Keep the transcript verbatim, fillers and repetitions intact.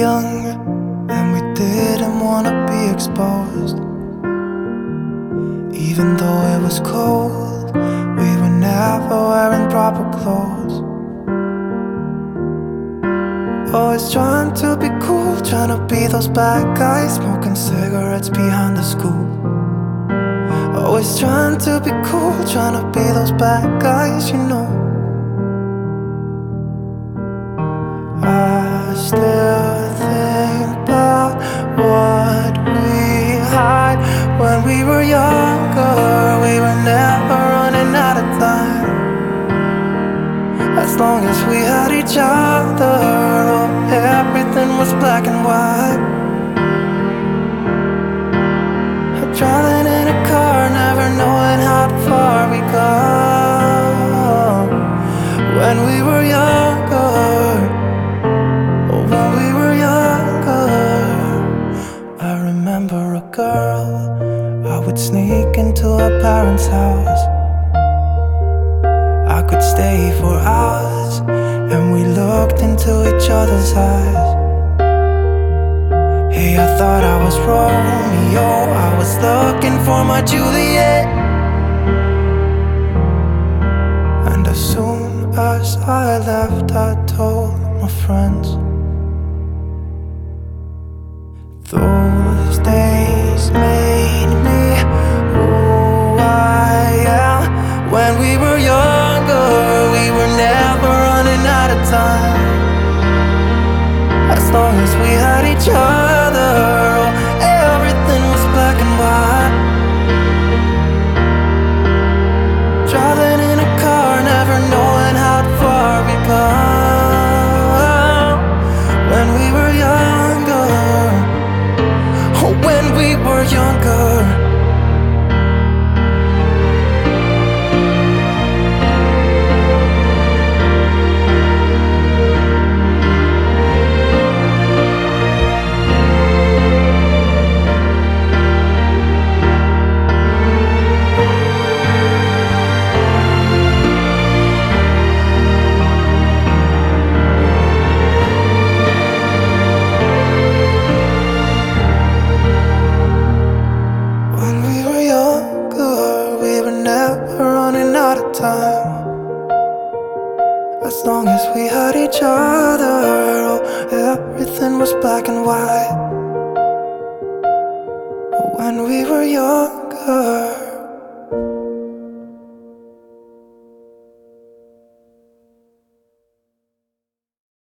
young and we didn't wanna be exposed. Even though it was cold, we were never wearing proper clothes. Always trying to be cool, trying to be those bad guys, smoking cigarettes behind the school. Always trying to be cool, trying to be those bad guys, you know. I still think about what we had when we were younger. We were never running out of time. As long as we had each other, oh, everything was black and white. Driving in a car, never knowing how far we go. When we were younger, oh, when we were younger. I remember a girl, I would sneak into her parents' house. I could stay for hours, and we looked into each other's eyes. Hey, I thought I was Romeo, I was looking for my Juliet. And as soon as I left, I told my friends. Those days made me who I am. When we were younger, we were never running out of time. As long as we had each other, oh, everything was black and white. Driving in a car, never knowing how far we go. When we were younger, oh, when we were younger. Time. As long as we had each other, oh, everything was black and white. When we were younger.